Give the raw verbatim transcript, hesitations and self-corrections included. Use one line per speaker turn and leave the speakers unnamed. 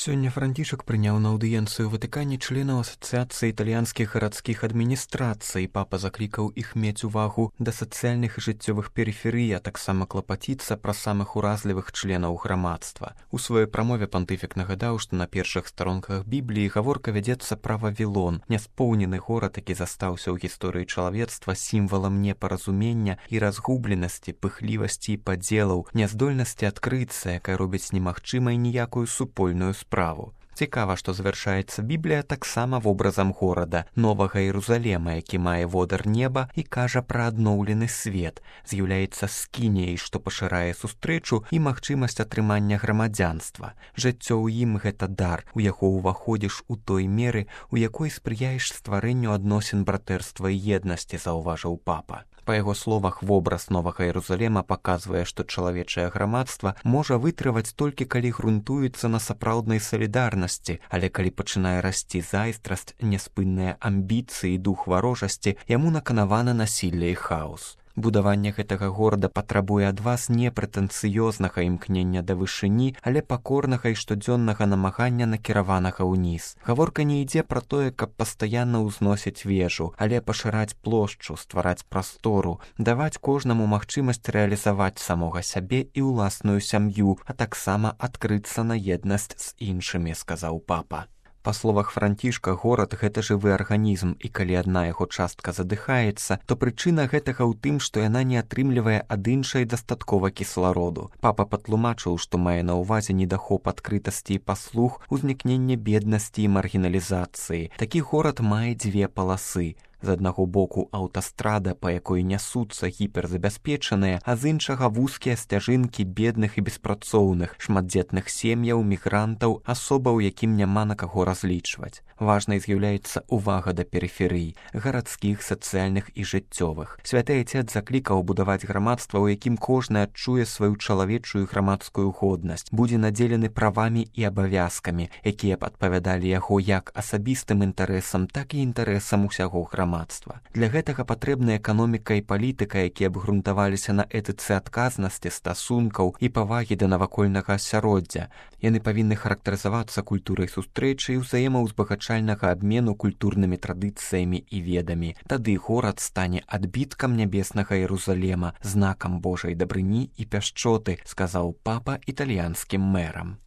Сёння Францішак прыняў на аўдыенцыю ў Ватыкане членаў Асацыяцыі італьянскіх гарадскіх адміністрацый. Папа заклікаў іх мець увагу да сацыяльных і жыццёвых перыферый, а таксама клапаціцца пра самых уразлівых членаў грамадства. У сваёй прамове пантыфік нагадаў, што на першых старонках Бібліі гаворка вядзецца пра Вавілон, няспоўнены горад, які застаўся ў гісторыі чалавецтва сімвалам непаразумення і разгубленасці, пыхлівасці і падзелаў, няздольнасці адкрыцца, якая робіць немагчымай ніякую супольную справу. Цікава, што завяршаецца Біблія таксама вобразам горада, новага Єрусалема, які мае водар неба і кажа пра адноўлены свет, з'яўляецца скіняй, што пашырае сустрэчу і магчымасць атрымання грамадзянства. Жыццё ў ім — гэта дар, у яго ўваходзіш у той меры, у якой спрыяеш стварэнню адносін братэрства і еднасці, заўважыў папа. Па яго словах, вобраз новага Єрусалема паказвае, што чалавечае грамадства можа вытрываць толькі калі грунтуецца на сапраўднай салідарнасці, але калі пачынае расці зайздрасць, няспынныя амбіцыі і дух варожасці, яму наканавана насілле і хаос. Будаванне гэтага горада патрабуе ад вас не прэтэнцыёзнага імкнення да вышыні, але пакорнага і штодзённага намагання накіраванага ўніз. Гаворка не ідзе пра тое, каб пастаянна ўзносіць вежу, але пашыраць плошчу, ствараць прастору, даваць кожнаму магчымасць рэалізаваць самога сябе і ўласную сям'ю, а таксама адкрыцца на еднасць з іншымі, сказаў папа. Па словах Францішка, горад — гэта жывы арганізм, і калі адна яго частка задыхаецца, то прычына гэтага ў тым, што яна не атрымлівае ад іншай дастаткова кіслароду. Папа патлумачыў, што мае на ўвазе недахоп адкрытасці і паслуг, узнікненне беднасці і маргіналізацыі. Такі горад мае дзве паласы. З аднаго боку аўтастрада, па якой нясуцца гіперзабяспечаныя, а з іншага вузкія сцяжынкі бедных і беспрацоўных, шматдзетных сем'яў, мігрантаў, асобаў, якім няма на каго разлічваць. Важнай з'яўляецца увага да перыферый, гарадскіх, сацыяльных і жыццёвых. Святы Айцец заклікаў будаваць грамадства, у якім кожны адчуе сваю чалавечую грамадскую годнасць, будзе надзелены правамі і абавязкамі, якія б адпавядалі яго як асабістым інтарэсам, так і інтарэсам усяго грамадства. Для гэтага патрэбна эканоміка і палітыка, якія абгрунтаваліся на этыцы адказнасці, стасункаў і павагі да навакольнага асяроддзя. Яны павінны характарызавацца культурай сустрэчы і ўзаемаўзбагачальнага абмену культурнымі традыцыямі і ведамі. Тады горад стане адбіткам нябеснага Єрусалема, знакам Божай дабрыні і пяшчоты, сказаў папа італьянскім мэрам.